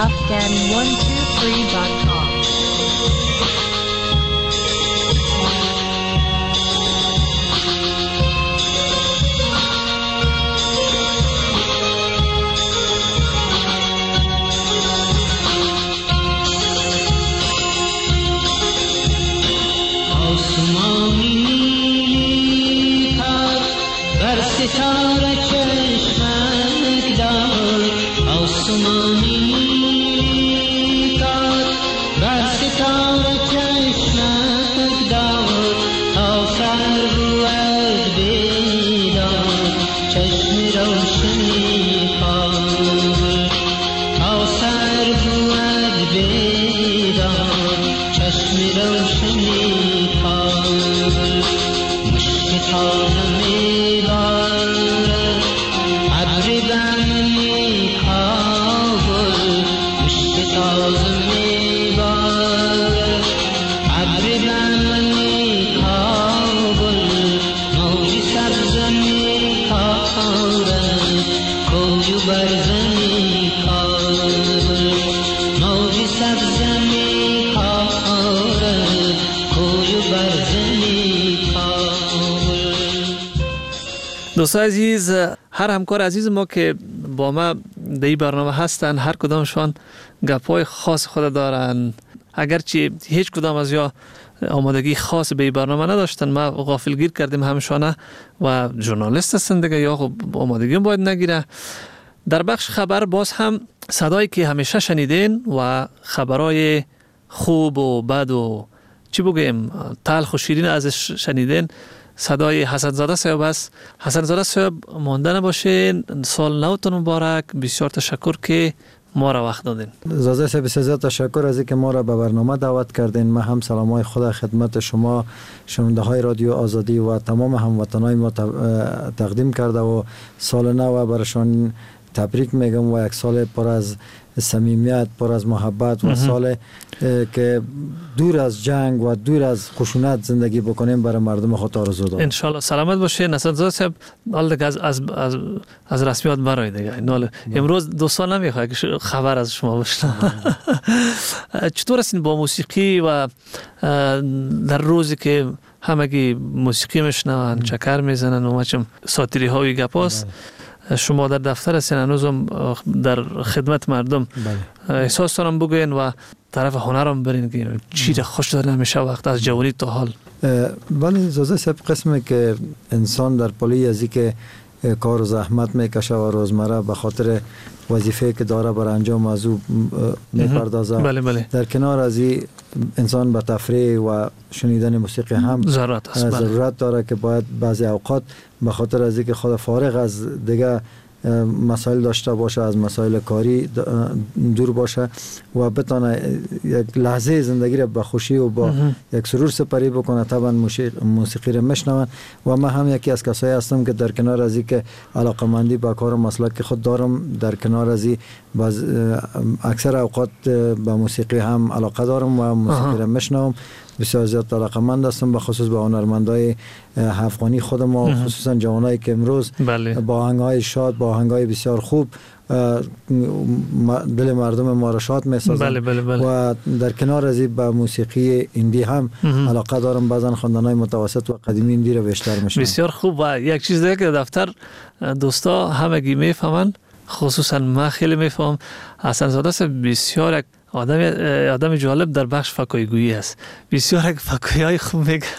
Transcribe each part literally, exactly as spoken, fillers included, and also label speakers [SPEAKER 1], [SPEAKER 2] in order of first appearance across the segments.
[SPEAKER 1] afghan one two three dot com.
[SPEAKER 2] ستاره چشمک دار آسمانی نیکار بر ستاره چشمک دار تا سر بود بیدار چشم روشنی کار تا سر بود بیدار چشم روشنی کار مشک تازه
[SPEAKER 3] دوستان عزیز، هر همکار عزیز ما که با ما در این برنامه هستن هر کدامشان گپای خاص خود دارن، اگرچه هیچ کدام از یا آمادگی خاص به این برنامه نداشتن، ما غافلگیر کردیم همشانه و ژورنالیست هستن دیگه، یا خب آمادگی باید نگیره. در بخش خبر باز هم صدایی که همیشه شنیدین و خبرای خوب و بد و چی بگیم تلخ و شیرین ازش شنیدین، صدای حسن زاده صاحب است. حسن زاده صاحب مانده نباشین، سال نوتون مبارک، بسیار تشکر که ما را وقت دادین.
[SPEAKER 4] زاده صاحب بسیار تشکر از اینکه ما را به برنامه دعوت کردین. من هم سلامای خدا خدمت شما شنونده های رادیو آزادی و تمام هموطنای ما تقدیم کرده و سال نو برشان تبریک میگم و یک سال پر از صمیمیت، پر از محبت و سال که دور از جنگ و دور از خشونت زندگی بکنیم برای مردم خود آرزو دارم.
[SPEAKER 3] ان شاء الله سلامت باشه. حسن زاده صاحب حالا دیگه از از از, از رسمیات برای دیگه نال امروز دو سال نمیخواد که خبر از شما بشنوم. چطور هستین با موسیقی و در روزی که همگی موسیقی میشنون چکر میزنن و مچم ساتری های گپاس، شما در دفتر هستین هنوزم در خدمت مردم، احساس دارم بگوین و طرف هنرم برین که چی را خوش داره همیشه وقت از جوانی تا حال.
[SPEAKER 4] ولی زاده صاحب قسمه که انسان در پلی از این که کار و زحمت میکشه و روزمره به خاطر وظیفه که داره بر انجام از او میپردازه.
[SPEAKER 3] بله بله.
[SPEAKER 4] در کنار از این انسان به تفریح و شنیدن موسیقی هم
[SPEAKER 3] ضرورت است.
[SPEAKER 4] ضرورت داره که باید بعضی اوقات به خاطر از اینکه خود فارغ از دیگه مسائل داشته باشه، از مسائل کاری دور باشه و بتونه یک لحظه زندگی را با خوشی و با یک سرور سپری بکنه. طبعا موسیقی را میشنون و من هم یکی از کسایی هستم که در کنار از اینکه علاقه‌مندی با کار و مسلک خود دارم، در کنار از این اکثر اوقات به موسیقی هم علاقه دارم و موسیقی را میشنوم. بسیار زیاد علاقه‌مند هستم به خصوص به هنرمندای افغانی خود ما، خصوصا جوانایی که امروز
[SPEAKER 3] بله. با
[SPEAKER 4] آهنگای شاد، با آهنگای بسیار خوب دل مردم ما را شاد می‌سازند.
[SPEAKER 3] بله بله بله.
[SPEAKER 4] و در کنار از این به موسیقی ایندی هم علاقه دارم، بعضن خواندن‌های متوسط و قدیمی ایندی را بیشتر میشنوم.
[SPEAKER 3] بسیار خوب. و یک چیز دیگه که دفتر دوستا همگی میفهمن، خصوصا من خیلی میفهم، حسن زاده صاحب بسیار آدم آدم جالب در بخش فکاهی‌گویی است. بسیار فکاهی‌های خوب میگه.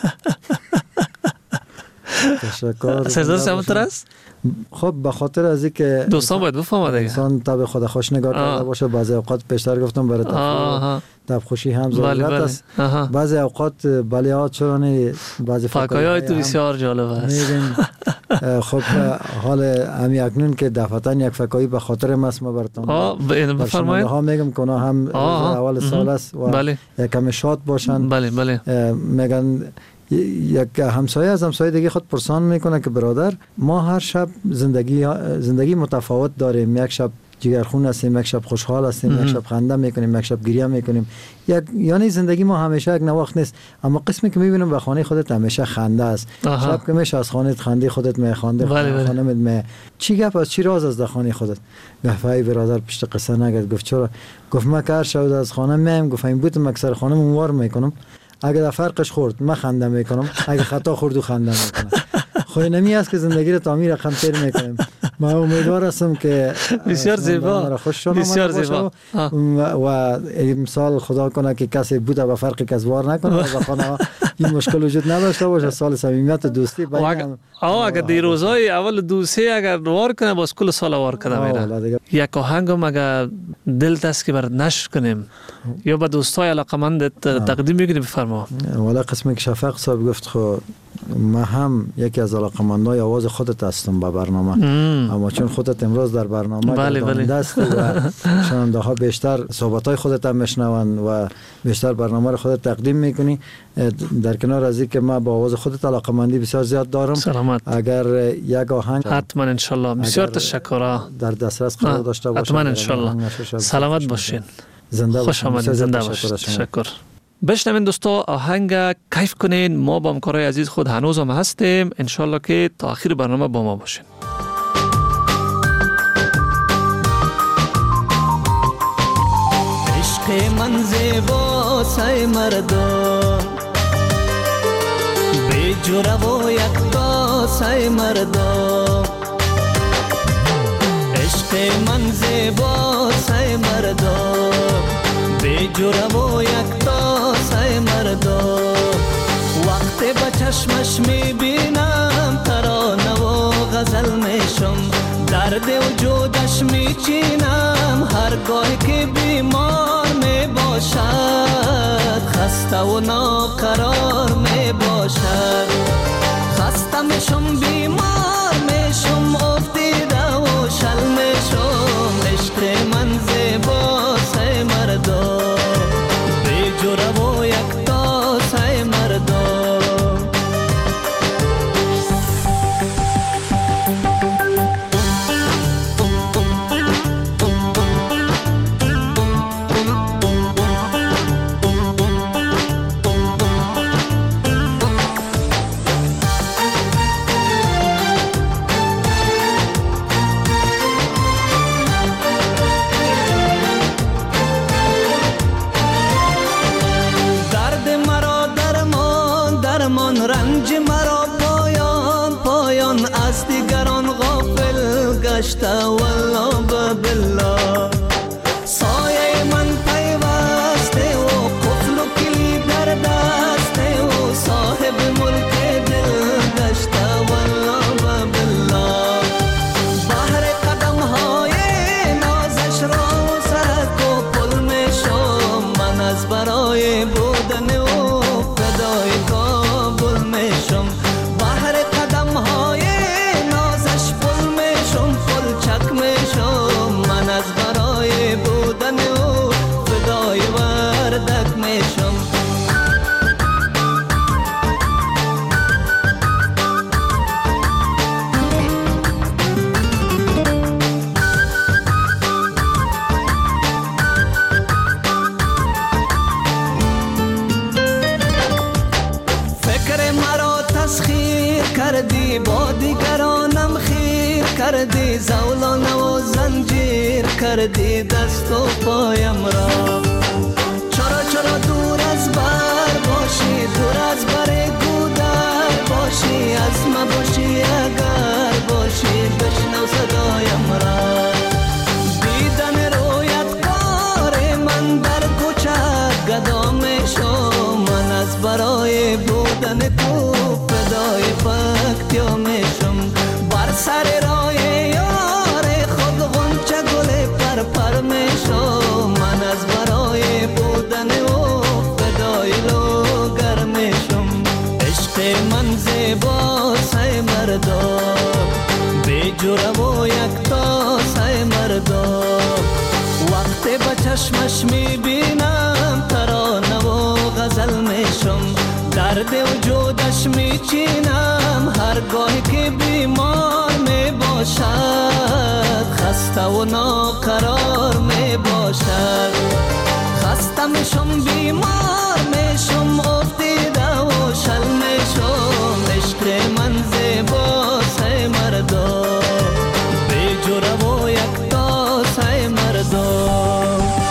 [SPEAKER 4] تشکر.
[SPEAKER 3] سزا سمتر است؟
[SPEAKER 4] خب به خاطر از اینکه
[SPEAKER 3] دوستان باید بفهمن دیگه
[SPEAKER 4] انسان طبع خود خوش نگاه کرده باشه، بعضی اوقات بیشتر گفتم برای تفریح طبع خوشی هم ضرورت است. بعضی اوقات بلیات چرانی بعضی
[SPEAKER 3] فکاهی‌های تو بسیار جالب است.
[SPEAKER 4] خب حال همی اکنون که دفعتاً یک فکاهی به خاطر مسما براتون
[SPEAKER 3] بفرمایید
[SPEAKER 4] ها میگم که اونا هم اول سال است و یک کم شاد باشن.
[SPEAKER 3] بله بله.
[SPEAKER 4] میگن یک همسایه از همسایه دیگه خود پرسان میکنه که برادر ما هر شب زندگی زندگی متفاوت داریم، یک شب جگرخون هستیم، یک شب خوشحال هستیم، یک شب خنده میکنیم، یک شب گریه میکنیم. یک یعنی زندگی ما همیشه یک نواخت نیست، اما قسمی که میبینم به خانه خودت همیشه خنده است.
[SPEAKER 3] آها.
[SPEAKER 4] شب که میشه از خانه خنده خودت میخوانده، خانه می چی گپ است، چی راز است در خانه خودت؟ گفت برادر پشت قصه نگرد. گفت چرا؟ گفت ما کار شود از خانه میم، گفت این بوتم اکثر خانه موار میکنم، اگه در فرقش خورد من خنده میکنم، اگه خطا خورد و خنده میکنم. خو نمی است که زندگی رو تعمیر رقم تیر میکنیم. ما امیدوار هستم که
[SPEAKER 3] بسیار زیبا، بسیار زیبا
[SPEAKER 4] و امسال خدا کنه که کسی بوده به فرقی کس وار نکنه و خانه این مشکل وجود نداشته باشه. سال صمیمیت و دوستی
[SPEAKER 3] بین آه اگر دی روزای اول دوستی اگر وار کنه باز کل سال وار کنه میره. یک آهنگم اگر دل دست که برات نشر کنیم یا به دوستای علاقمندت تقدیم میکنیم بفرما.
[SPEAKER 4] والا قسمی که شفق صاحب گفت خو ما هم یکی از علاقمندای آواز خودت هستم به برنامه ام. اما چون خودت امروز در برنامه گرداننده هستی و شنونده ها بیشتر صحبت‌های خودت هم میشنون و بیشتر برنامه رو خودت تقدیم میکنی، در کنار از اینکه ما با آواز خودت علاقمندی بسیار زیاد دارم،
[SPEAKER 3] سلامت.
[SPEAKER 4] اگر یک آهنگ
[SPEAKER 3] حتما ان شاء الله بسیار تشکر
[SPEAKER 4] در دسترس قرار داشته باشه
[SPEAKER 3] حتما ان شاء الله. سلامت باشین،
[SPEAKER 4] زنده
[SPEAKER 3] خوش آمدید، زنده باشید. تشکر. بشنوین دوستا، آهنگ کیف کنین. ما با همکارای عزیز خود هنوز هم هستیم، انشالله که تا آخر برنامه با ما باشین.
[SPEAKER 2] عشق من زیبا سای مردم بی جوره و یکتا سای مردم، عشق من زیبا سای مردم بی جوره و یکتا سای مردم، وقتی با چشمش میبینم ترانه و غزل میشم، درد وجودش میچینم هرگاه که بیمار میباشد، خسته و ناقرار میباشد، خسته میشم بیمار میشم افتیده و شل میشم، عشق من زیبا سای مردم بی جوره و یکتا سای مردم. رنج مرا پایان پایان از دیگران غافل گشته والله بالله، سایه من پیوسته و قفل و کلید در دسته و صاحب ملک دل گشته والله بالله، بحر قدم های نازش را سرک و پل می شم، من از برای بودن و فدای کابل میشم، بحر قدم های نازش پل میشم، پل چک میشم، من از برای بودن و فدای وردک میشم. کردی با دیگرانم خیر کردی، زولانه و زنجیر کردی دست و پایم را، چرا چرا دور از بر باشی، دور از بر گودر باشی، از ما باشی اگر باشی بشنو صدایم را، دیدن رویت کار من در کوچه گدا میشم، من از برای بودن تو فدای پکتیا میشم، بر سر راه یار خود غنچه گل پر پر میشم، من از برای بودن او فدای لوگر میشم، عشق من زیبا سای مردم بی جوره و یکتا سای مردم، وقتی با چشمش میبینم ترانه و غزل میشم، درد وجودش میچینم هرگاه که بیمار میباشد، خسته و ناقرار می باشد. خسته میشم بیمار میشم افتیده و شل میشم. عشق من زیباست ای مردا بی جوره و یکتاست ای مردا.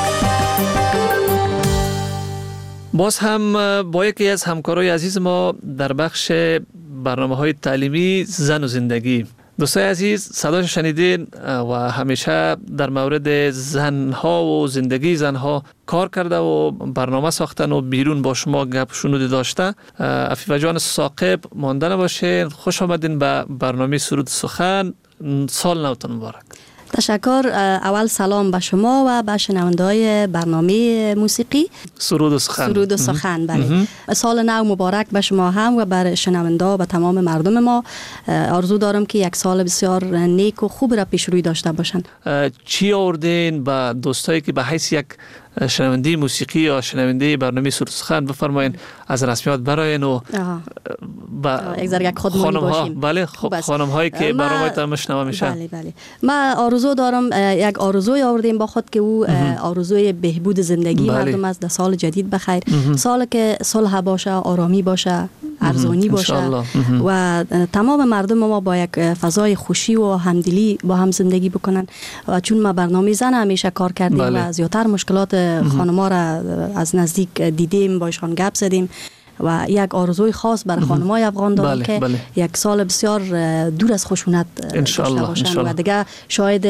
[SPEAKER 3] باز هم با یکی از همکارای عزیز ما در بخش برنامه‌های تعلیمی زن و زندگی. دوستای عزیز صداش شنیدین و همیشه در مورد زنها و زندگی زنها کار کرده و برنامه ساختن و بیرون با شما گپ شنودی داشته. عفیفه جان ثاقب مانده نباشین. خوش آمدین به برنامه سرود سخن. سال نوتون مبارک.
[SPEAKER 5] تشکر. اول سلام به شما و به شنونده‌های برنامه موسیقی
[SPEAKER 3] سرود و سخن.
[SPEAKER 5] سرود و سخن بله. سال نو مبارک به شما هم و بر شنونده و تمام مردم ما. آرزو دارم که یک سال بسیار نیک و خوب را پیش روی داشته باشن.
[SPEAKER 3] چی آوردین به دوستایی که به حیث یک شنونده موسیقی یا شنونده برنامه سرود سخن بفرمایین از رسمیات براین و با خانم ها بله خانم هایی که برنامه تا مشنوه میشن.
[SPEAKER 5] بله بله. من آرزو دارم یک آرزوی آوردیم با خود که او آرزوی بهبود زندگی بله. مردم است. در سال جدید بخیر. سال که صلح باشه، آرامی باشه، ارزانی باشه و تمام مردم ما با یک فضای خوشی و همدلی با هم زندگی بکنن. و چون ما برنامه زن همیشه کار کردیم بله. و زیادتر مشکلات خانم‌ها را از نزدیک دیدیم، باشان گپ زدیم و یک آرزوی خاص برای خانم‌های افغان دارم بله، که بله. یک سال بسیار دور از خشونت داشته باشن و دیگه شاید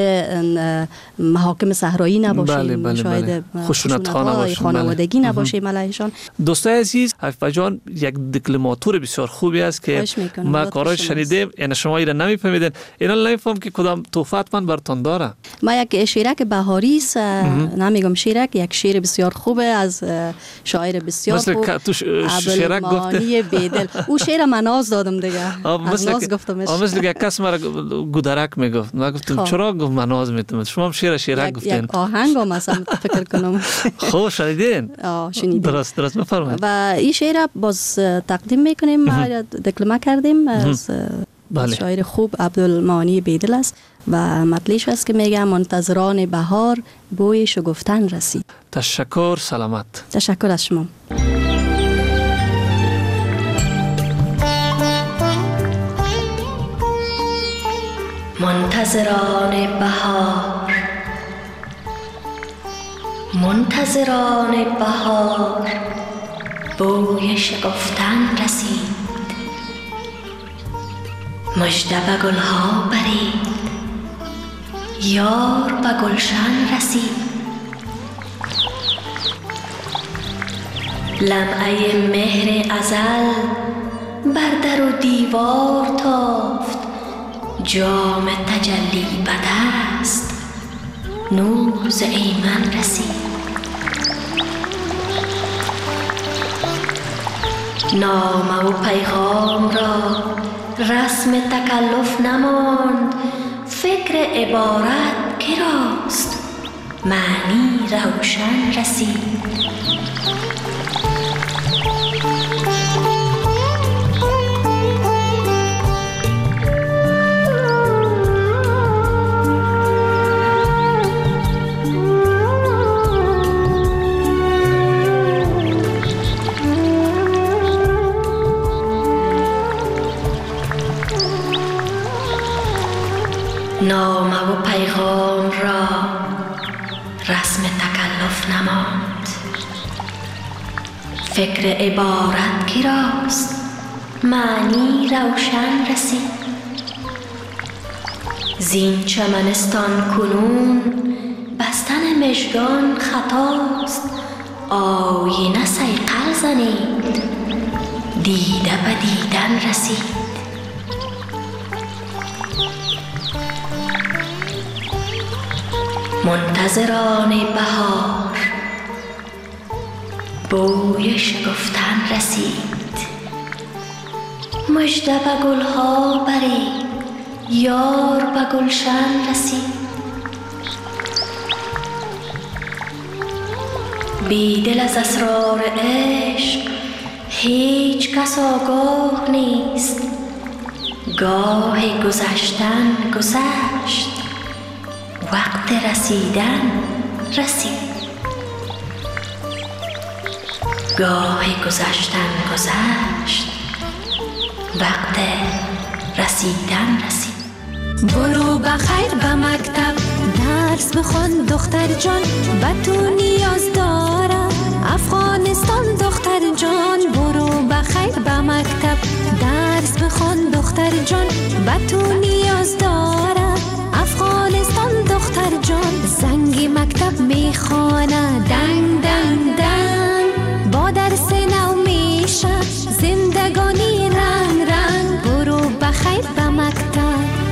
[SPEAKER 5] محاکم صحرایی نباشیم بله، بله، شاید خشونت‌های خانوادگی بله. نباشیم علیهشان.
[SPEAKER 3] دوستای عزیز، عفیفه جان یک دکلماتور بسیار خوبی است که ما کاراش شنیدیم. یعنی شما اینا نمی‌فهمیدین. اینا نمی‌فهم که کدام توفت من براتون داره.
[SPEAKER 5] ما یک شیرک بهاری است، نمیگم شیرک، یک شعر بسیار خوبه از شاعر بسیار خوب شیرک گفته بیدل. او شعر مناز دادم دیگه. از ناز گفتمش.
[SPEAKER 3] مثل یک کس مرا گودرک میگفت. من گفتم چرا گفت مناز میتونم. شما هم شعر شیرک گفتین.
[SPEAKER 5] یک آهنگ هم مثلا فکر کنم.
[SPEAKER 3] خوب شنیدین؟
[SPEAKER 5] آه شنیدیم.
[SPEAKER 3] درست درست بفرمایید.
[SPEAKER 5] و این شعر باز تقدیم میکنیم. ما دکلمه کردیم از بله. شاعر خوب عبدالمانی بیدل است و مطلعش است که میگه منتظران بهار بوی شگفتن رسید.
[SPEAKER 3] تشکر. سلامت.
[SPEAKER 5] تشکر از شما.
[SPEAKER 6] منتظران بهار، منتظران بهار بوی شکفتن رسید. مژده به گلها برید، یار به گلشن رسید. لمعه مهر ازل بر در و دیوار تافت. جام تجلی به دست، نور ز ایمن رسید. نامه و پیغام را رسم تکلف نماند. فکر عبارت که راست، معنی روشن رسید. نامه و پیغام را رسم تکلف نماند. فکر عبارت کی راست، معنی روشن رسید. زین چمنستان کنون بستن مژگان خطاست. آینه صیقل زنید، دیده به دیدن رسید. منتظران بهار بوی شکفتن رسید. مژده به گلها برید، یار به گلشن رسید. بیدل از اسرار عشق هیچ کس آگاه نیست. گاه گذشتن گذشت، وقت رسیدن رسید. گاه گذشتن گذشت، وقت رسیدن رسید. برو بخیر به مکتب، درس بخون دختر جان، به تو نیاز داره افغانستان دختر جان. برو بخیر به مکتب، درس بخون دختر جان، به تو نیاز داره افغانستان دختر جان. زنگ مکتب میخوانه دنگ دنگ دنگ، با درس نو میشه زندگانی رنگ رنگ. برو بخیر به مکتب.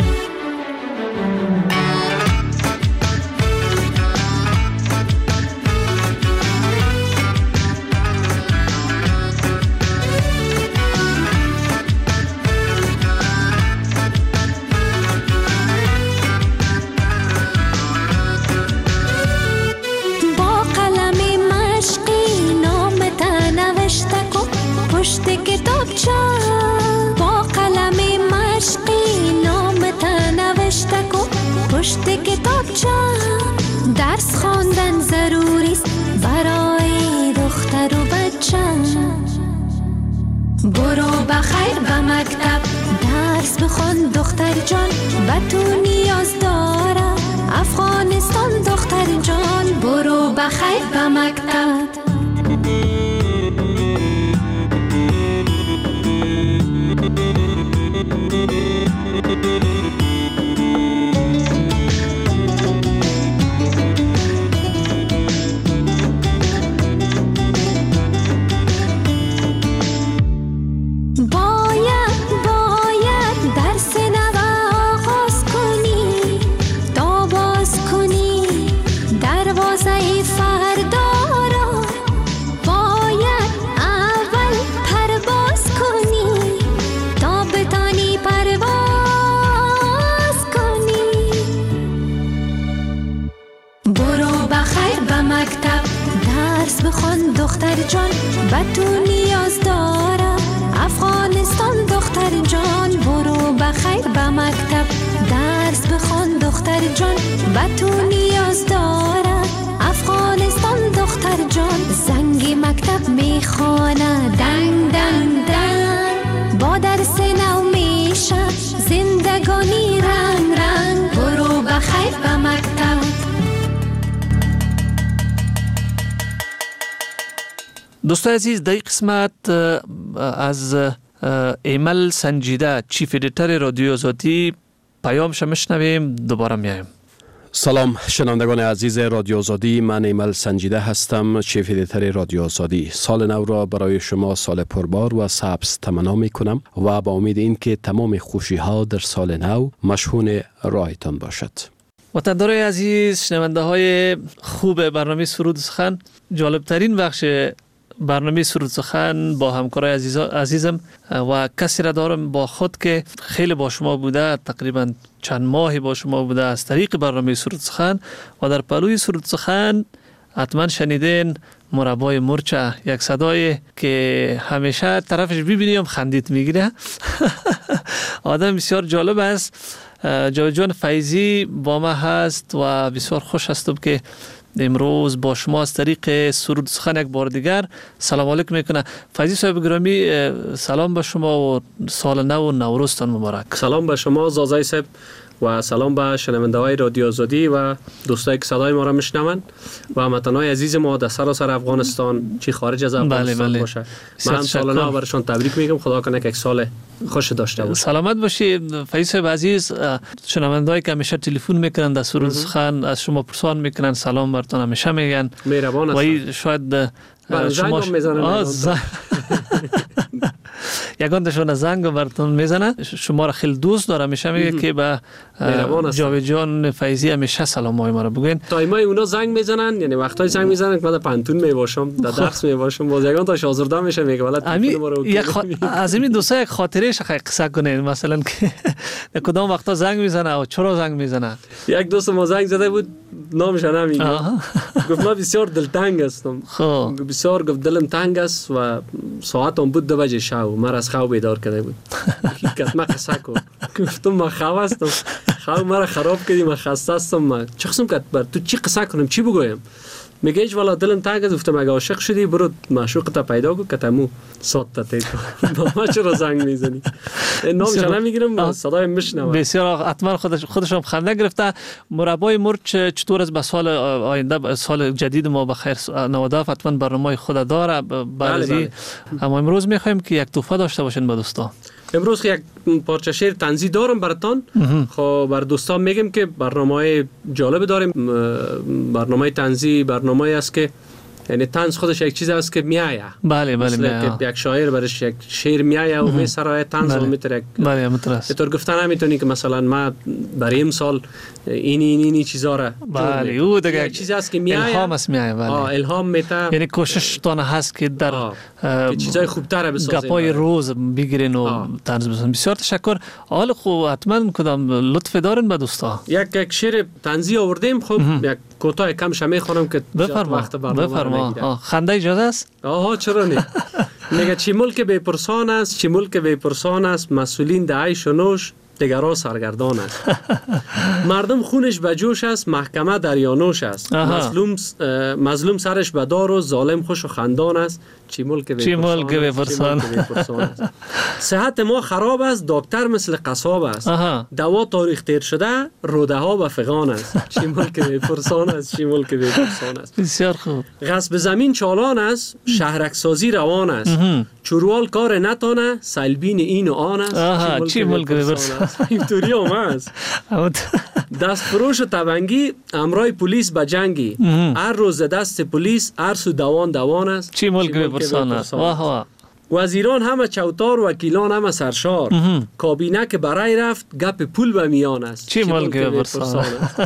[SPEAKER 6] پشت کتابچه با قلم مشقی نامت نوشته کن. پشت کتابچه درس خواندن ضروری است برای دختر و بچه. برو بخیر به مکتب، درس بخون دختر جان، به تو نیاز داره افغانستان دختر جان. برو بخیر به مکتب. بخون دختر جان، به تو نیاز داره افغانستان دختر جان. برو بخیر به مکتب، درس بخون دختر جان، به تو نیاز داره افغانستان دختر جان. زنگ مکتب میخوانه دنگ دنگ دنگ، با درس نو میشه زندگانی رنگ رنگ. برو بخیر به مکتب.
[SPEAKER 3] دوستان عزیز، در این قسمت از ایمل سنجیده چیف ادیتور رادیو آزادی پیامش میشنویم. دوباره میایم.
[SPEAKER 7] سلام شنوندگان عزیز رادیو آزادی، من ایمل سنجیده هستم، چیف ادیتور رادیو آزادی. سال نو را برای شما سال پربار و سبز تمنا می کنم و با امید این که تمام خوشی ها در سال نو مشهون راهتان باشد.
[SPEAKER 3] وطندارای عزیز، شنونده های خوب برنامه سرود سخن، جالب ترین بخش برنامه سرود سخن با همکارای عزیزم و کسی را دارم با خود که خیلی با شما بوده، تقریبا چند ماهی با شما بوده از طریق برنامه سرود سخن و در پلوی سرود سخن حتما شنیدین مربای مرچه، یک صدای که همیشه طرفش ببینیم خندید میگیره. آدم بسیار جالب است. جاوید جان فیضی با ما هست و بسیار خوش هستم که امروز با شما از طریق سرود سخن یک بار دیگر سلام علیکم میکنه. فیضی صاحب گرامی، سلام به شما و سال نو و نوروزتان مبارک.
[SPEAKER 8] سلام به شما زازای صاحب و سلام به شنونده های رادیو آزادی و دوستایی که صدای ما را میشنوند و هموطنان عزیز ما در سراسر افغانستان چی خارج از افغانستان بله بله. باشه. من سال نو برشان تبریک میگم. خدا کنه که یک سال خوش داشته باشه.
[SPEAKER 3] سلامت باشید فیضی صاحب عزیز. شنوندهایی که همیشه تلفن میکنن در سرود سخن از شما پرسان میکنن، سلام براتون همیشه میگن.
[SPEAKER 8] مهربان هستن.
[SPEAKER 3] و شاید
[SPEAKER 8] بله شما هم میزنن.
[SPEAKER 3] یگان دشون زنگ براتون میزنه. شما را خیلی دوست داره، همیشه میگه که به جاوید جان فیضی همیشه سلامای ما رو بگین.
[SPEAKER 8] تایمای اونا زنگ میزنن، یعنی وقتای زنگ میزنن که بعد پانتون میباشم، در درس میباشم، باز یگان تا شازرده میشه میگه والا تلفن ما رو.
[SPEAKER 3] یک از این دوستا یک خاطره شخص قصه کنین، مثلا که کدام وقتا زنگ میزنه و چرا زنگ میزنه.
[SPEAKER 8] یک دوست ما زنگ زده بود، نامش نمیگه. گفت من بسیار دلتنگ هستم. خب بسیار گفت دلم تنگ است و ساعتم بود دو بجه شب، من از خواب بیدار کرده بود. حقیقت ما قصه کو. گفتم من خواب هستم، خواهم مرا خراب کردی، من خسته هستم، من چه قسم کرد بر تو چی قصه کنم، چی بگویم؟ میگه ایش والا دلم تنگ است، گفتم اگه عاشق شدی برو معشوقت پیدا کن که تمو سات تا تیک با ما چرا زنگ میزنی؟ نامش نمیگیرم، صدای میشنوم.
[SPEAKER 3] بسیار حتما خودش خودشم خنده گرفته. مربای مرچ چطور از به سال آینده، سال جدید ما بخیر نوداف حتما برنامه خود داره برای اما امروز میخوایم که یک توفه داشته باشین به دوستان.
[SPEAKER 8] امروز یک پارچه شعر طنزی دارم براتون. خب بر دوستان میگم که برنامه جالب داریم، برنامه طنزی برنامه است که یعنی طنز خودش یک چیز است که میایه.
[SPEAKER 3] بله بله
[SPEAKER 8] مثل که یک شاعر برش یک شعر میایه و میسرای طنز و میتره.
[SPEAKER 3] بله مترس.
[SPEAKER 8] طور گفتن نمیتونی که مثلا ما برای امسال این این این چیزا را.
[SPEAKER 3] بله او دیگه
[SPEAKER 8] یک چیز است که میایه.
[SPEAKER 3] الهام است میایه. بله.
[SPEAKER 8] آه الهام میته.
[SPEAKER 3] یعنی کوشش تون هست که در
[SPEAKER 8] چیزای خوبتر بسازیم.
[SPEAKER 3] گپای روز بگیرین و طنز بزنین. بسیار تشکر. حال خوب حتما کدام لطف دارین به دوستا.
[SPEAKER 8] یک یک شعر طنزی آوردیم، خب یک کوتاه کم شمی خونم که وقت برنامه
[SPEAKER 3] خنده اجازه است؟
[SPEAKER 8] آها چرا نه. میگه چی ملک بی پرسان است، چی ملک بی پرسان است، مسئولین ده عیش و نوش دیگرها سرگردان است. مردم خونش به جوش است، محکمه دریانوش است. مظلوم مظلوم سرش به دار و ظالم خوش و خندان است. چی ملک بی پرسان است. صحت ما خراب است، دکتر مثل قصاب است. دوا تاریخ تیر شده، روده ها به فغان است. چی ملک بی پرسان است، چی ملک بی پرسان است.
[SPEAKER 3] بسیار خوب.
[SPEAKER 8] غصب زمین چالان است، شهرک سازی روان است. چوروال کار نتانه، سلبین این و آن است.
[SPEAKER 3] چی ملک بی پرسان است.
[SPEAKER 8] اینطوری هم است. دست فروش و تبنگی، امرای پلیس به جنگی. هر روز دست پلیس، هر سو دوان دوان است.
[SPEAKER 3] چی ملک بی پرسان است. واه واه.
[SPEAKER 8] وزیران همه چوتار، وکیلان همه سرشار. کابینه که برای رفت، گپ پول به میان است.
[SPEAKER 3] چی ملک بی پرسان است.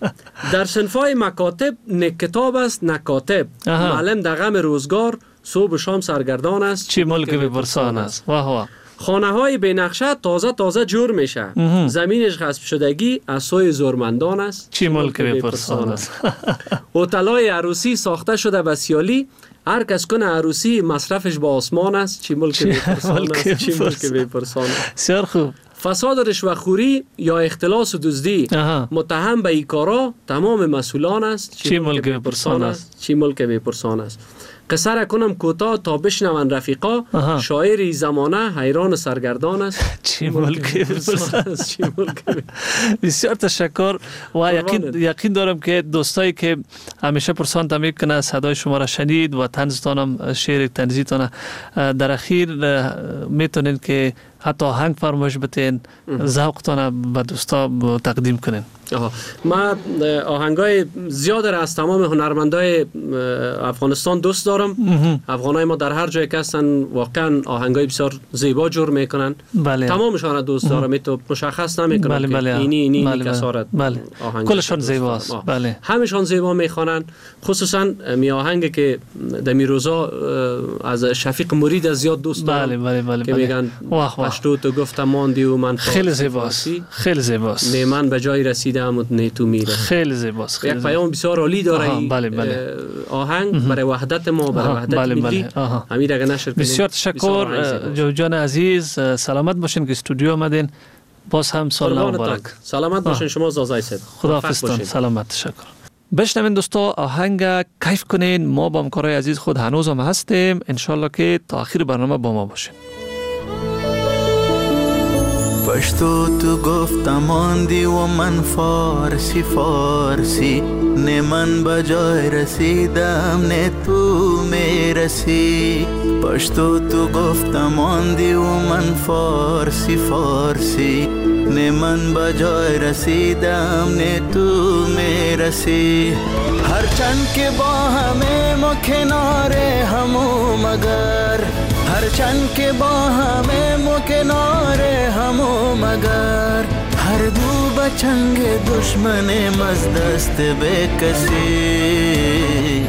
[SPEAKER 8] در صنفای مکاتب، نک کتاب است نکاتب. معلم در غم روزگار، صبح و شام سرگردان است.
[SPEAKER 3] چی ملک بی پرسان است. واه واه.
[SPEAKER 8] خانه های بی نقشه تازه تازه جور میشه. زمینش غصب شدگی از سوی زورمندان است.
[SPEAKER 3] چی ملک بی پرسان است.
[SPEAKER 8] هتل‌های عروسی ساخته شده به سیالی، هر کس کنه عروسی مصرفش با آسمان است. چی ملک بی پرسان است. چی ملک بی پرسان است.
[SPEAKER 3] بسیار خوب.
[SPEAKER 8] فساد و رشوه‌خوری یا اختلاس و دزدی، متهم به این کارا تمام مسئولان است.
[SPEAKER 3] چی ملک بی پرسان است.
[SPEAKER 8] چی ملک بی پرسان است. قصه را کنم کوتاه تا بشنون رفیقا، شاعری زمانه حیران سرگردان است.
[SPEAKER 3] چی ملک بی پرسان است. چی ملک. بسیار تشکر و یقین یقین دارم که دوستایی که همیشه پرسان میکنه صدای شما را شنید و طنزتانم شعر طنزیتان در اخیر میتونین که حتی آهنگ فرمایش بتین، ذوقتان به دوستا تقدیم کنین.
[SPEAKER 8] آها ما آهنگای زیاد را از تمام هنرمندای افغانستان دوست دارم. افغانای ما در هر جای که هستن واقعا آهنگای بسیار زیبا جور میکنن.
[SPEAKER 3] بله.
[SPEAKER 8] تمامشان را دوست دارم. می تو مشخص نمیکنن
[SPEAKER 3] بله
[SPEAKER 8] که
[SPEAKER 3] بله.
[SPEAKER 8] اینی اینی
[SPEAKER 3] بله
[SPEAKER 8] کسا را
[SPEAKER 3] بله. کلشان زیباست. بله.
[SPEAKER 8] همشان زیبا میخوانن. خصوصا می آهنگ که در می روزا از شفیق مرید از زیاد دوست دارم.
[SPEAKER 3] بله بله بله.
[SPEAKER 8] که میگن پشتو تو گفتم ماندی و من
[SPEAKER 3] خیلی زیباست. خیلی زیباست.
[SPEAKER 8] نه من به جای رسیدم و نه تو میره.
[SPEAKER 3] خیلی زیباست.
[SPEAKER 8] یک پیام بسیار عالی داره.
[SPEAKER 3] بله بله.
[SPEAKER 8] آهنگ برای وحدت ما، برای وحدت
[SPEAKER 3] بله
[SPEAKER 8] ملی. امیر اگه نشر کنیم.
[SPEAKER 3] بسیار تشکر جوجان عزیز، سلامت باشین که استودیو آمدین. باز هم سال نو مبارک.
[SPEAKER 8] سلامت باشین شما زازای سید.
[SPEAKER 3] خداحافظتان. سلامت. تشکر. بشنوین دوستا آهنگ کیف کنین. ما با همکارای عزیز خود هنوز هم هستیم. انشالله که تا آخر برنامه با ما باشین.
[SPEAKER 2] پشتو تو گفتم آندی و من فارسی فارسی، نه من بجای رسیدم نه تو میرسی. پشتو تو گفتم آندی و من فارسی فارسی، نه من بجای رسیدم نه تو میرسی. هرچند که با همه ما کناره همو مگر، هرچند که با همه ما کناره همو مگر، هر دو بچنگ دشمنم از دست به کسی.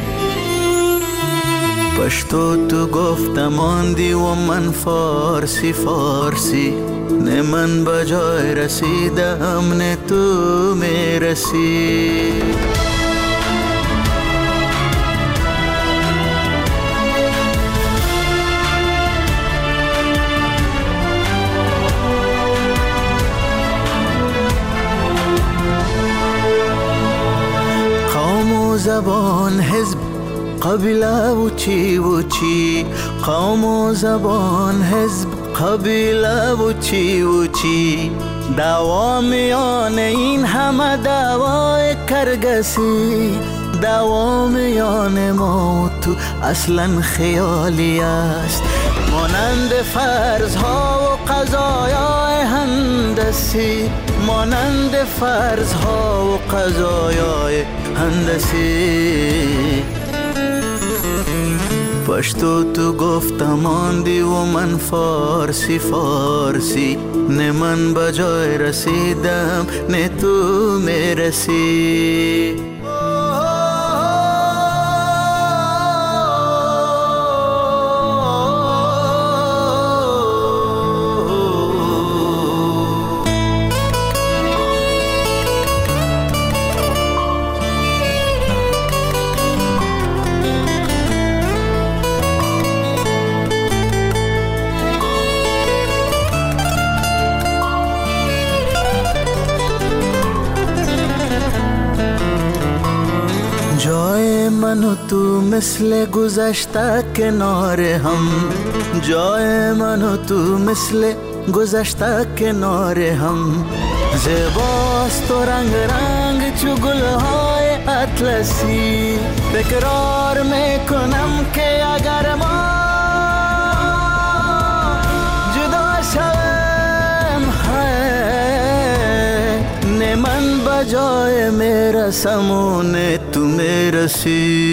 [SPEAKER 2] پشتو تو گفتم آندی و من فارسی فارسی، نه من بجای رسیدم نه تو میرسی. و زبان حزب قبیله و چی و چی قوم و زبان حزب قبیله و چی و چی دعوا میان این همه دعوای کرگسی دعوا میان ما و تو اصلا خیالی است مانند فرض ها و قضایای هندسی مانند فرض ها و قضایای هندسی پشتو تو گفتم آندی و من فارسی فارسی نه من بجای رسیدم نه تو میرسی من و تو مثل گذشته کنار هم جای من و تو مثل گذشته کنار هم زیباست و رنگ رنگ چو گلهای اطلسی تکرار میکنم که اگر ما جدا شویم نه من بجای میرسم و نه تو میرسی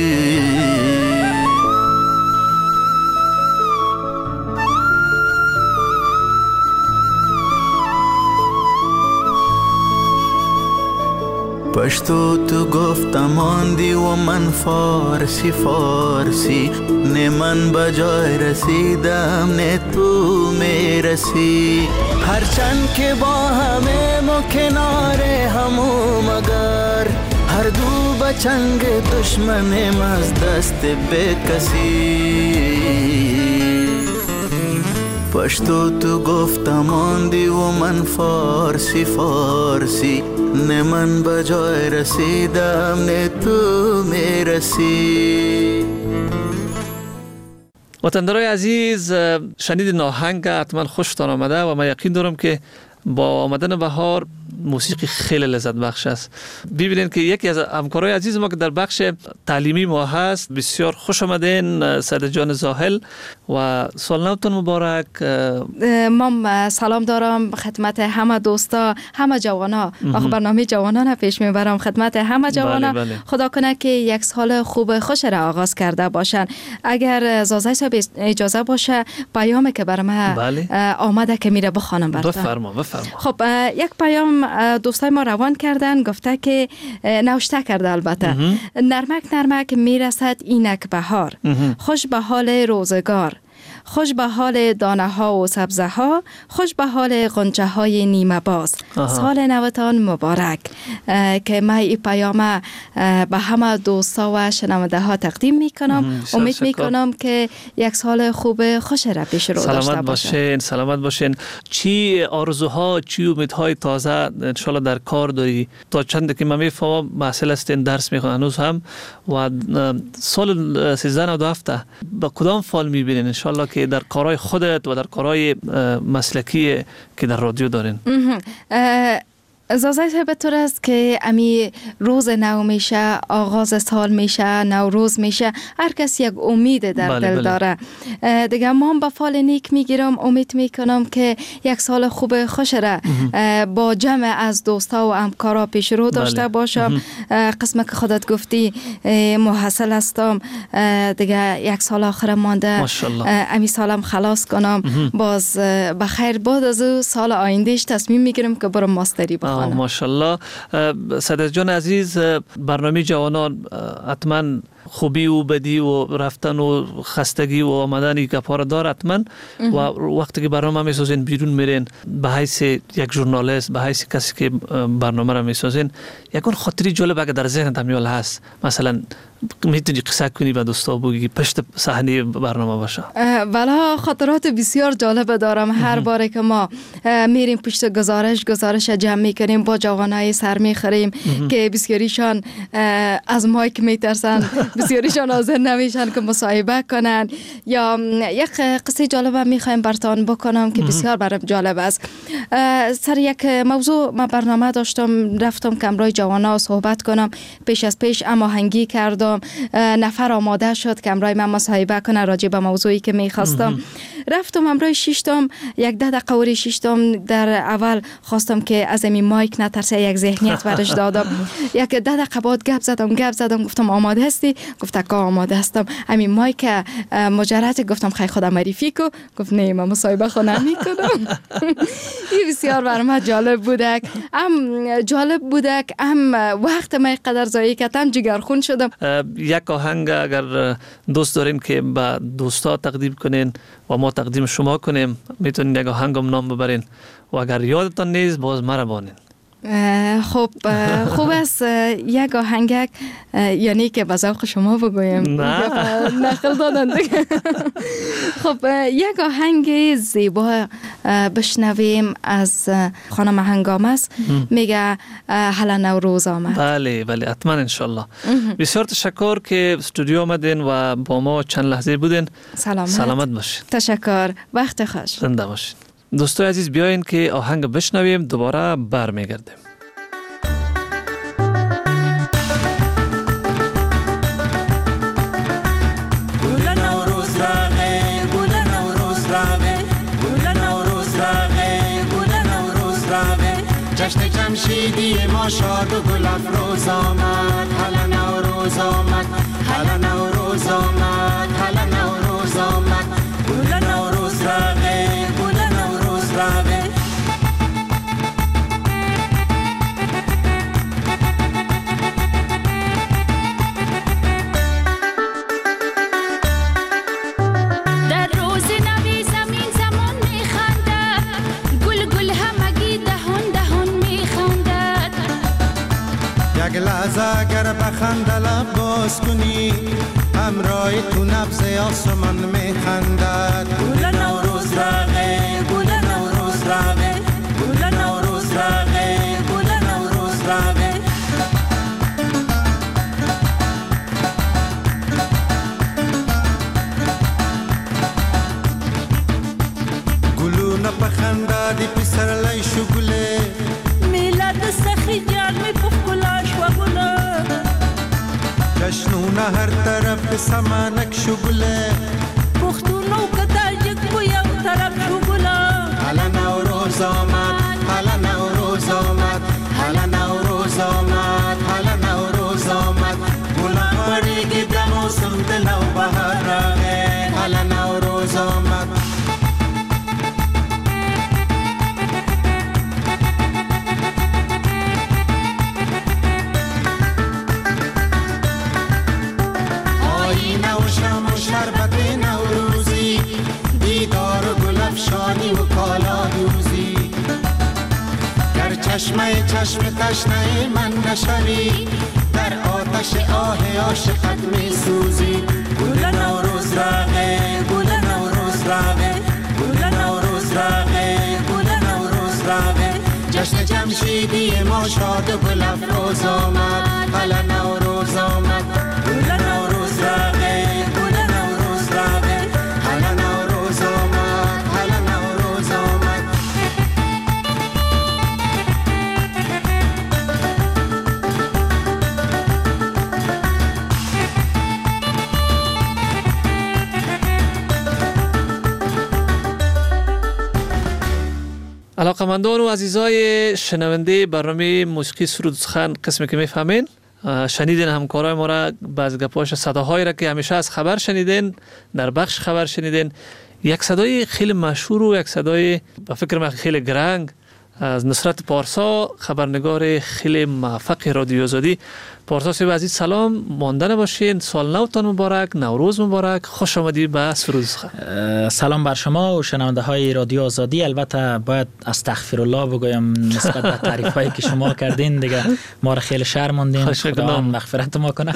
[SPEAKER 2] پشتو تو گفتم آندی و من فارسی فارسی نه من بجای رسیدم نه تو میرسی هرچند که با همه ما کنار همو مگر هر دو بچنگ دشمنیم از دست به کسی پشتو تو گفتم آندی و من فارسی فارسی نه من بجای رسیدم نه تو میرسی.
[SPEAKER 3] وطندارای عزیز، شنید ناهنگ حتما خوشتان آمده و من یقین دارم که با آمدن بهار موسیقی خیلی لذت بخش است. ببینید که یکی از همکارای عزیز ما که در بخش تعلیمی ما هست، بسیار خوش آمدین سعید جان زاهل و سال نوتون مبارک.
[SPEAKER 9] ما سلام دارم خدمت همه دوستا، همه جوانا. من برنامه جوانان پیش میبرم خدمت همه جوانا. بله بله. خدا کنه که یک سال خوب خوش را آغاز کرده باشن. اگر زازای صاحب اجازه باشه پیامی که برام بله. آمده که میره بخوانم براتون.
[SPEAKER 3] بفرما بفرما.
[SPEAKER 9] خب یک پیام دوستای ما روان کردن، گفته که نوشته کرده البته نرمک نرمک میرسد اینک بهار، خوش به حال روزگار، خوش به حال دانه ها و سبزه ها، خوش به حال غنچه های نیمه باز. سال نوتان مبارک. که من این پیام به همه دوستا و شنونده ها تقدیم میکنم. امید میکنم که یک سال خوب خوش را پیش رو داشته
[SPEAKER 3] سلامت باشین. سلامت باشین. چی آرزوها، چی امیدهای تازه انشالله در کار داری؟ تا چند که من میفهمم مسئول هستین، درس میخوان هنوز هم و سال سیزده نود و هفت با کدام فال میبینین انشالله که در کارهای خودت و در کارهای مسلکی که در رادیو دارین؟
[SPEAKER 9] زازای به طور است که امی روز نو میشه، آغاز سال میشه، نوروز میشه، هر کس یک امید در بله دل بله. داره دیگه. ما هم با فال نیک میگیرم، امید میکنم که یک سال خوب خوش را با جمع از دوستا و همکارا پیش رو داشته بله. باشم. قسم که خودت گفتی محصل هستم دیگه، یک سال آخر مانده، امی سالم خلاص کنم باز بخیر. بعد از او سال آیندهش تصمیم میگیرم که برم ماستری بخونم. ماشاءالله.
[SPEAKER 3] سعید جان عزیز، برنامه جوانان حتما خوبی و بدی و رفتن و خستگی و آمدن گپار دار حتما و وقتی که برنامه میسازین بیرون میرین به حیث یک ژورنالیست، به حیث کسی که برنامه را میسازین، یکون خاطری جالب اگه در ذهنت میال هست، مثلا میتونی قصه کنی به دوستا بگی پشت صحنه برنامه باشه؟
[SPEAKER 9] بله، خاطرات بسیار جالب دارم. هر باره که ما میریم پشت گزارش گزارش جمع میکنیم با جوانای سر میخوریم که بسیاریشان از مایک میترسن، بسیاریشان حاضر نمیشن که مصاحبه کنن. یا یک قصه جالب میخوایم براتون بکنم که بسیار برام جالب است. سر یک موضوع ما برنامه داشتم، رفتم کمرای جوانا صحبت کنم. پیش از پیش هماهنگی کردم، نفر آماده شد کمرای من مصاحبه کنه راجع به موضوعی که میخواستم. رفتم امروز شیشتم، یک ده دقیقه وری شیشتم. در اول خواستم که از این مایک نترسه، یک ذهنیت برش دادم. یک ده دقیقه بعد گپ زدم گپ زدم گفتم آماده هستی؟ گفت که آماده هستم. همین مایک مجرد گفتم خیلی خودم معرفی کو. گفت نه من مصاحبه خو نمیکنم. این بسیار برای من جالب بودک، ام جالب بودک، ام وقت من قدر ضایع کردم، جگرخون شدم.
[SPEAKER 3] یک آهنگ اگر دوست دارین که به دوستا تقدیم کنین و ما تقدیم شما کنیم، میتونین یک آهنگم نام ببرین و اگر یادتان نیست باز مرا بانین.
[SPEAKER 9] خب خوب است یک آهنگک، یعنی که به ذوق شما بگویم؟
[SPEAKER 3] نه
[SPEAKER 9] نقل دادن دیگه. خب یک آهنگ زیبا بشنویم از خانم هنگام است، میگه هلا نوروز آمد.
[SPEAKER 3] بله بله حتما انشالله. بسیار تشکر که استودیو آمدین و با ما چند لحظه بودین.
[SPEAKER 9] سلامت
[SPEAKER 3] سلامت باشین.
[SPEAKER 9] تشکر، وقت خوش.
[SPEAKER 3] زنده باشین. دوستای عزیز بیاین که آهنگ بشنویم، دوباره برمیگردیم.
[SPEAKER 2] گل نوروز راغه، گل نوروز راغه، گل نوروز راغه، گل نوروز راغه. جشن جمشیدی ما شاد و گل افروز آمد. هلا نوروز آمد، هلا نوروز آمد، هلا نوروز آمد. گل نوروز راغه، گل نوروز راغه.
[SPEAKER 6] در روز نوی زمین زمان میخندد، گل گل همگی دهان دهان میخندد.
[SPEAKER 2] یک لحظه اگر بخنده لب باز کنی، همراه تو نبض آسمان میخندد. گل نوروز راغه، گل نوروز راغه، گل نوروز راغه، گل نوروز راغه. گلونه بخنده دی پسر لیشو گله،
[SPEAKER 10] میلاد سخی جان می پفکلاش و گله.
[SPEAKER 2] جشنونه هر طرف سمانک شو گله،
[SPEAKER 10] پختونو کتاجک بو یو طرف شو گله.
[SPEAKER 2] هلا نوروز آمد، هلا نوروز آمد، هلا نوروز آمد، هلا نوروز آمد. گلان بریگی به موسم دلو بهار راغه. هلا نوروز آمد. آینه و شم و شربت نوروزی، دیدار و گل افشانی و کالا دوزی. گر چشمه چشم تشنه من نشوی، در آتش آه عاشقت می سوزی. گل نوروز راغه، گل نوروز راغه، گل نوروز راغه، گل نوروز راغه. جشن جمشیدی ما شاد و گل افروز آمد. هلا نوروز آمد، گل نوروز راغه، گل نوروز راغه. هلا نوروز آمد، هلا نوروز آمد.
[SPEAKER 3] علاقمندان و عزیزای شنونده برنامه موسیقی سرود سخن قسمی که میفهمین، شنیدین همکارای ما را باز گپاش صداهایی را که همیشه از خبر شنیدین، در بخش خبر شنیدین. یک صدای خیلی مشهور و یک صدای به فکر من خیلی گرنگ از نصرت پارسا، خبرنگار خیلی موفق رادیو آزادی. پارسا صاحب عزیز سلام، ماندن باشین، سال نوتان مبارک، نوروز مبارک، خوش آمدید به سرود سخن.
[SPEAKER 11] سلام بر شما و شنونده های رادیو آزادی. البته باید استغفرالله بگویم نسبت به تعریف هایی که شما کردین، دیگه ما را خیلی شرماندین، خدا مغفرت ما کنه.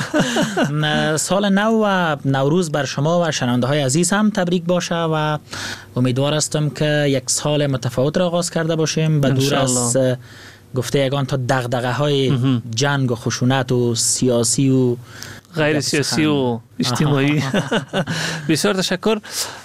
[SPEAKER 11] سال نو و نوروز بر شما و شنونده های عزیز هم تبریک باشه و امیدوار هستم که یک سال متفاوت را آغاز کرده باشیم به دور از گفته یگان تا دغدغه های جنگ و خشونت و سیاسی و
[SPEAKER 3] غیر سیاسی و اجتماعی. بسیار تشکر.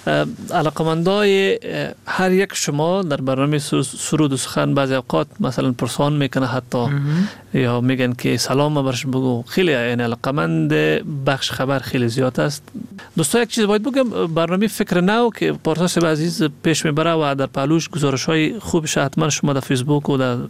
[SPEAKER 3] علاقمندای هر یک شما در برنامه سرود و سخن بعضی اوقات مثلا پرسان میکنه حتی یا میگن که سلام برش بگو، خیلی یعنی علاقمند بخش خبر خیلی زیاد است. دوستا یک چیز باید بگم، برنامه فکر نو که پارسا صاحب عزیز پیش میبره و در پهلوش گزارش های خوبش حتما شما در فیسبوک و در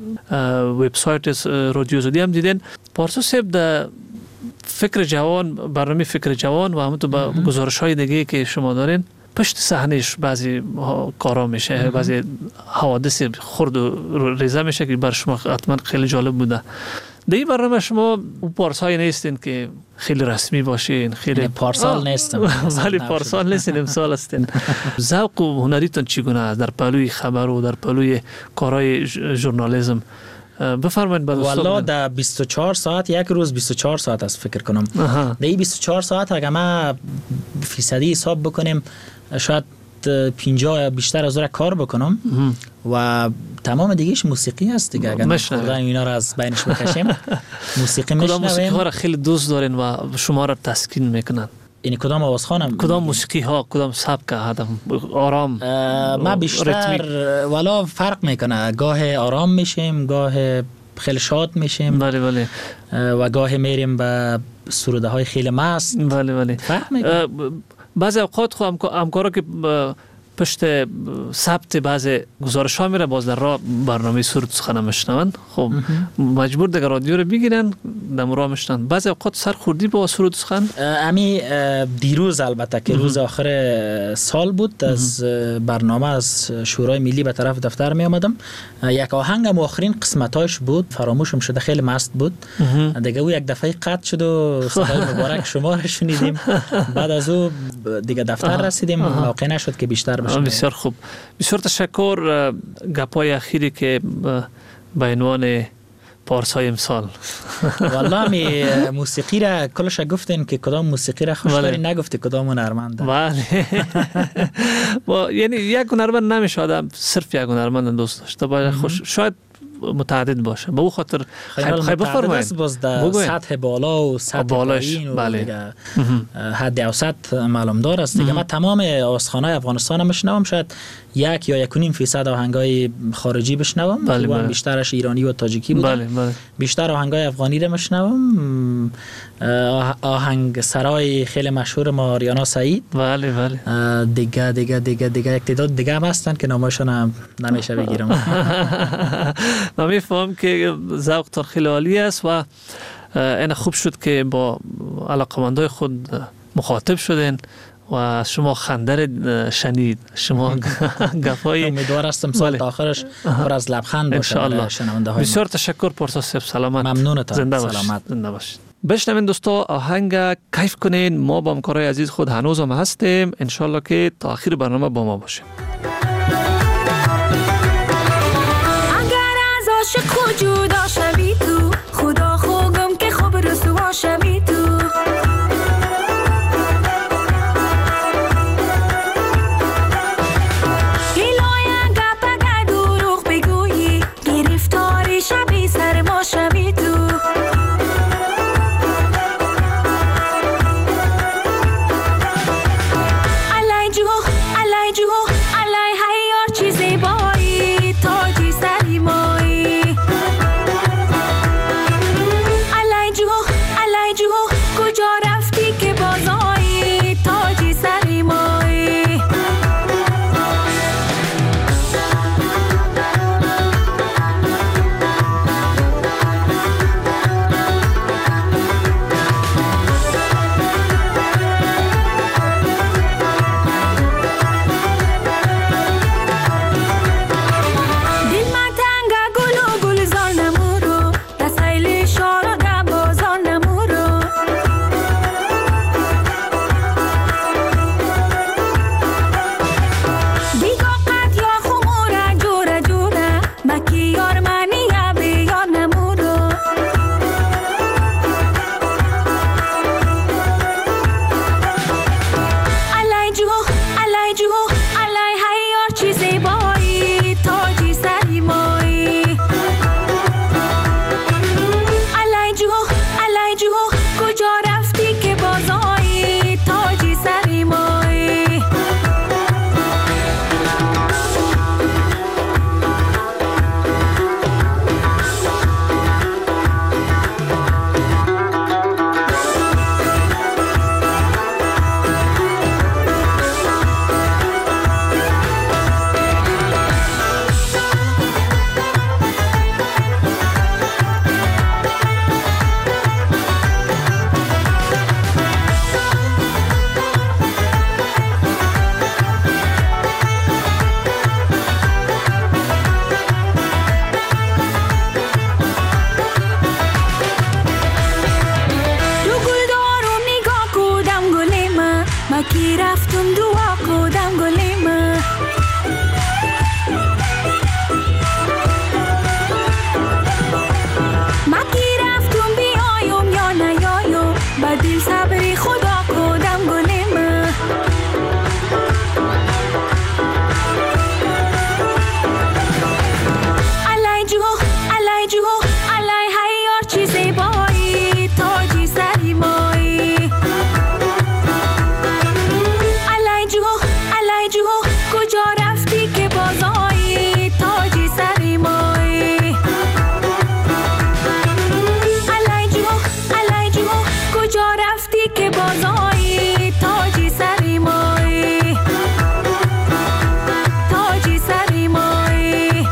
[SPEAKER 3] وبسایت رادیو آزادی هم دیدین. پارسا صاحب در فکر جوان، برنامه فکر جوان و همونطور با گزارش های دیگه که شما دارین، پشت صحنهش بعضی کارا میشه، بعضی حوادث خرد و ریزه میشه که بر شما حتما خیلی جالب بوده. در این برنامه شما پارسایی نیستین که خیلی رسمی باشین، خیلی
[SPEAKER 11] پارسال نیستم،
[SPEAKER 3] ولی پارسال نیستین، امسال هستین. ذوق و هنریتون چگونه است در پهلوی خبر و در پهلوی کارهای ژورنالیسم؟ بفرمایید.
[SPEAKER 11] والله در بیست و چهار ساعت، یک روز بیست و چهار ساعت است فکر کنم. در این بیست و چهار ساعت اگر ما فیصدی حساب بکنیم شاید پنجاه یا بیشتر از اون کار بکنم و تمام دیگهش موسیقی است دیگه. اگر خوردن اینا رو از بینش بکشیم موسیقی میشنویم.
[SPEAKER 3] کدام موسیقی ها را خیلی دوست دارین و شما را تسکین میکنن؟
[SPEAKER 11] یعنی کدام آواز خانم؟
[SPEAKER 3] کدام موسیقی ها، کدام سبک هدف آرام؟
[SPEAKER 11] ما بیشتر والا فرق میکنه، گاه آرام میشیم، گاه خیلی شاد میشیم،
[SPEAKER 3] بله بله،
[SPEAKER 11] و گاه میریم به سروده های خیلی مست.
[SPEAKER 3] بله بله،
[SPEAKER 11] فرق میکنه.
[SPEAKER 3] بعضی اوقات خو همکارا که پشت ثبت بعضی گزارش ها میره باز در راه برنامه سرود سخن میشنون، خب مجبور دیگه رادیو رو بگیرن دم راه میشنن. بعضی اوقات سرخوردی با سرود سخن.
[SPEAKER 11] امی دیروز البته که روز آخر سال بود، از برنامه از شورای ملی به طرف دفتر می آمدم، یک آهنگم آخرین قسمتاش بود، فراموشم شده، خیلی مست بود دیگه. او یک دفعه قطع شد و صدای مبارک شما رو شنیدیم. بعد از او دیگه دفتر رسیدیم، موقع نشد که بیشتر بشه.
[SPEAKER 3] بسیار خوب، بسیار تشکر. گپای اخیری که به عنوان پارسای امسال
[SPEAKER 11] والله می موسیقی را کلش گفتین که کدام موسیقی را خوش داری، نگفتی کدام هنرمنده.
[SPEAKER 3] بله یعنی یک هنرمند نمیشه آدم صرف یک هنرمند دوست داشته باشه، خوش شاید متعدد باشه. به او خاطر خیلی بفرمایید
[SPEAKER 11] باز در سطح بالا و سطح پایین و
[SPEAKER 3] بله.
[SPEAKER 11] حد اوسط معلوم دار است دیگه. من تمام آوازخوان‌های افغانستان هم میشنوم، شاید یک یا یک و نیم فیصد آهنگای خارجی بشنوم،
[SPEAKER 3] بله بله.
[SPEAKER 11] بیشترش ایرانی و تاجیکی بودن.
[SPEAKER 3] بله بله.
[SPEAKER 11] بیشتر آهنگای افغانی رو میشنوم. آهنگ سرای خیلی مشهور ما ریانا سعید،
[SPEAKER 3] بله بله.
[SPEAKER 11] دیگه دیگه دیگه دیگه یک تعداد دیگه هم هستن که نامشون هم نمیشه بگیرم.
[SPEAKER 3] من میفهم که ذوقتان خیلی عالی است و این خوب شد که با علاقمندای خود مخاطب شدین و از شما خندر شنید، شما گفای.
[SPEAKER 11] امیدوار هستم سال تا آخرش پر از لبخند باشه برای شنونده های ما.
[SPEAKER 3] بسیار تشکر پارسا صاحب، سلامت.
[SPEAKER 11] ممنونتم.
[SPEAKER 3] زنده
[SPEAKER 11] سلامت.
[SPEAKER 3] زنده باشید. بشنوین دوستا، آهنگ کیف کنین. ما با همکارای عزیز خود هنوز هم هستیم، انشالله که تا آخر برنامه با ما باشیم.
[SPEAKER 10] اگر از عاشق جدا شوی تو، خدا خوگم که خوب رسوا شوی تو. مکی رفتم دعا کدم گلیم مکی رفتم بیایم یا نیایم با دل صبری خدا کدم گلیم علی جو علی جو علی هیار چیزی بایی تاجی سری مایی علی جو علی جو کجا رفتی که بازایی تاجی سری مایی علی جو علی جو کجا رفتی که بازایی تاجی سری مایی تاجی سری مایی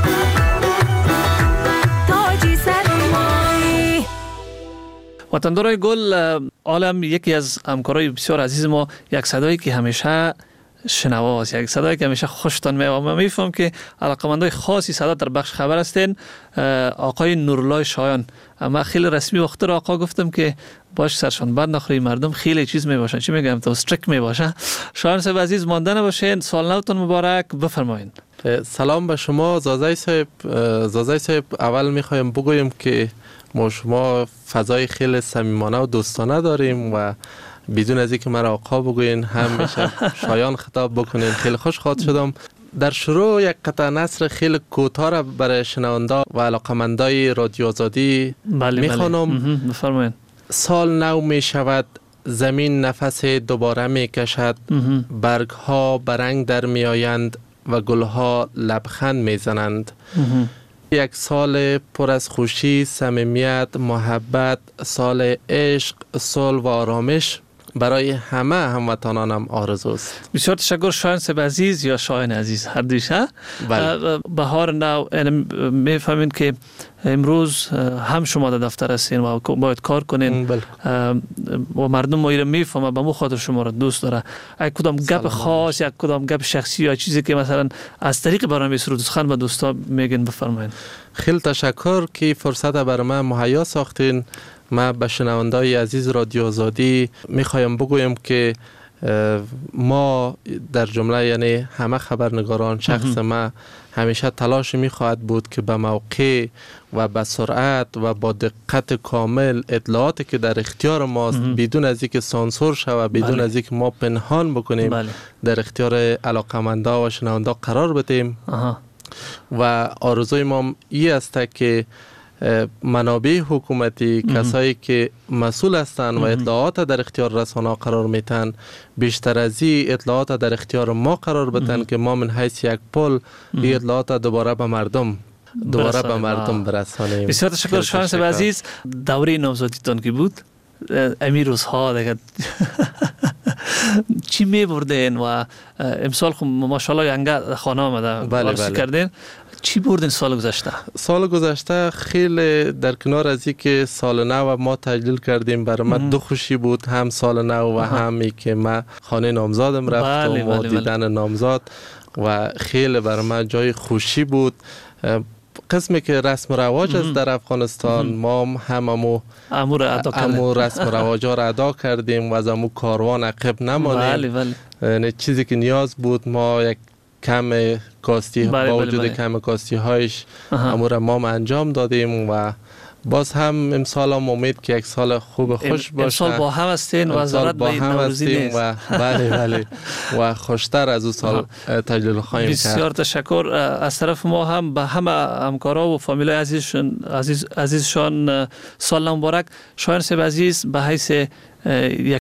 [SPEAKER 10] تاجی سری مایی.
[SPEAKER 3] وطندارای گل، عالم یکی از همکارای بسیار عزیز ما یک صدایی که همیشه شنواست، یک صدایی که همیشه خوشتان میاد. من میفهم که علاقمندای خاصی صدا در بخش خبر هستین. آقای نورالله شایان، اما خیلی رسمی وقت را آقا گفتم که باش سرشان بند نخوری، مردم خیلی چیز میباشن، چی میگم تو استرک میباشه. شایان صاحب عزیز مانده نباشین، سال نوتون مبارک، بفرمایین.
[SPEAKER 12] سلام به شما زازای صاحب. زازای صاحب اول میخوایم بگویم که ما شما فضای خیلی صمیمانه و دوستانه داریم و بدون از اینکه مرا آقا بگوین هم میشه شایان خطاب بکنین. خیلی خوشحال شدم. در شروع یک قطعه نثر خیلی کوتاه را برای شنونده و علاقمندای رادیو آزادی میخوانم.
[SPEAKER 3] بفرمایید.
[SPEAKER 12] سال نو می شود، زمین نفس دوباره می کشد، برگ ها برنگ در می آیند و گل ها لبخند می زنند. یک سال پر از خوشی، صمیمیت، محبت، سال عشق، صلح و آرامش برای همه هموطنانم آرزوست.
[SPEAKER 3] بسیار تشکر شایان صاحب عزیز یا شایان عزیز هر دیشه. بهار نو میفهمین که امروز هم شما در دفتر هستین و باید کار کنین و مردم ما ایره میفهمه به مو خاطر شما را دوست داره. یک کدام گپ خاص، یک کدام گپ شخصی یا چیزی که مثلا از طریق برنامه سرود سخن به دوستا میگن بفرمایید.
[SPEAKER 12] خیلی تشکر که فرصت برای من مهیا ساختین. من به شنوندای عزیز رادیو آزادی میخوایم بگویم که ما در جمله یعنی همه خبرنگاران شخص ما همیشه تلاش میخواهد بود که به موقع و به سرعت و با دقت کامل اطلاعاتی که در اختیار ماست بدون از اینکه سانسور شود، بدون بله. از اینکه ما پنهان بکنیم بله. در اختیار علاقمندا و شنوندا قرار بدیم. آها. و آرزوی ما این است که منابع حکومتی، کسایی که مسئول هستند و اطلاعات در اختیار رسانه‌ها قرار میتن، بیشتر از این اطلاعات در اختیار ما قرار بدن که ما من حیث یک پل این اطلاعات دوباره به مردم دوباره به مردم برسانیم.
[SPEAKER 3] بسیار تشکر شایان صاحب عزیز. دوره نامزدیتون که بود امی روزها دیگه چی می بردین و امسال خب ماشاءالله ینگه خانه آمده
[SPEAKER 12] بله بله.
[SPEAKER 3] کردین چی بردین سال گذشته؟
[SPEAKER 12] سال گذشته خیلی در کنار از این که سال نو ما تجلیل کردیم برای من دو خوشی بود، هم سال نو و هم ای که من خانه نامزادم رفتم بله، و بله، دیدن بله. نامزاد و خیلی برای من جای خوشی بود. قسمی که رسم و رواج است در افغانستان ما هم همو امو رسم و رواج ها را ادا کردیم و از امو کاروان عقب نمانیم. بله بله. چیزی که نیاز بود ما یک کم کاستی بله با وجود بله بله. کم کاستی هایش امور ما انجام دادیم و باز هم امسال هم امید که یک سال خوب خوش باشه.
[SPEAKER 3] امسال با هم هستین و ضرورت به این نوروزی نیست
[SPEAKER 12] و بله بله و خوشتر از اون سال تجلیل خواهیم کرد.
[SPEAKER 3] بسیار تشکر از طرف ما هم به همه همکارا و فامیلای عزیزشون عزیز عزیزشان سال مبارک. شایان صاحب عزیز به حیث یک